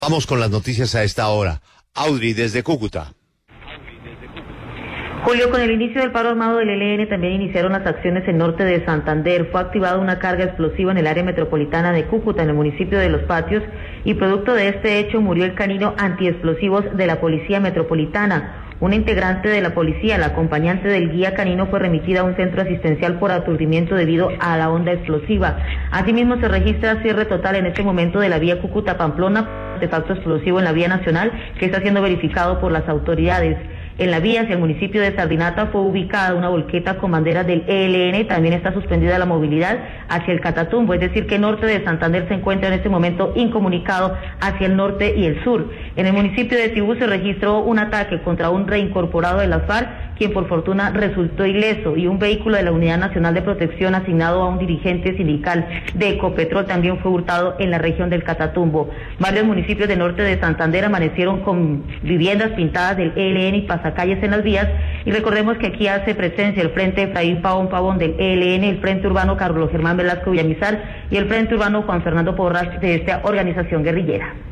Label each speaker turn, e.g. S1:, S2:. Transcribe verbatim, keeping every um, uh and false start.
S1: Vamos con las noticias a esta hora. Audrey, desde Cúcuta.
S2: Julio, con el inicio del paro armado del E L N también iniciaron las acciones en norte de Santander. Fue activada una carga explosiva en el área metropolitana de Cúcuta, en el municipio de Los Patios, y producto de este hecho murió el canino antiexplosivos de la Policía Metropolitana. Una integrante de la policía, la acompañante del guía canino, fue remitida a un centro asistencial por aturdimiento debido a la onda explosiva. Asimismo, se registra cierre total en este momento de la vía Cúcuta-Pamplona, artefacto explosivo en la vía nacional, que está siendo verificado por las autoridades. En la vía hacia el municipio de Sardinata fue ubicada una volqueta con banderas del E L N, también está suspendida la movilidad hacia el Catatumbo, es decir que el norte de Santander se encuentra en este momento incomunicado hacia el norte y el sur. En el municipio de Tibú se registró un ataque contra un reincorporado de las FARC, quien por fortuna resultó ileso, y un vehículo de la Unidad Nacional de Protección asignado a un dirigente sindical de Ecopetrol también fue hurtado en la región del Catatumbo. Varios municipios del norte de Santander amanecieron con viviendas pintadas del E L N y pasacalles en las vías, y recordemos que aquí hace presencia el Frente Efraín Pavón Pavón del E L N, el Frente Urbano Carlos Germán Velasco Villamizar y el Frente Urbano Juan Fernando Porras de esta organización guerrillera.